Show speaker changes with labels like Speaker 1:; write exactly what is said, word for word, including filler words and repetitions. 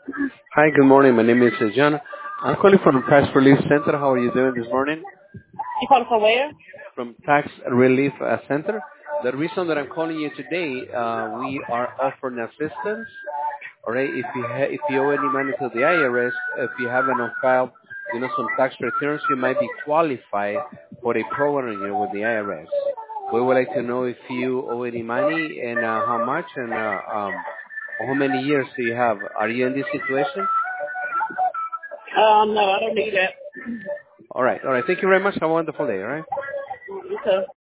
Speaker 1: Hi, good morning. My name is uh, John. I'm calling from Tax Relief Center. How are you doing this morning?
Speaker 2: You calling from where?
Speaker 1: From Tax Relief uh, Center. The reason that I'm calling you today, uh, we are offering assistance. All right, if you ha- if you owe any money to the I R S, if you haven't on file, you know, some tax returns, you might be qualified for a program here with the I R S. We would like to know if you owe any money and uh, how much and uh, um, how many years do you have. Are you in this situation?
Speaker 2: Um, no, I don't need that.
Speaker 1: All right. All right. Thank you very much. Have a wonderful day. All right.
Speaker 2: Okay.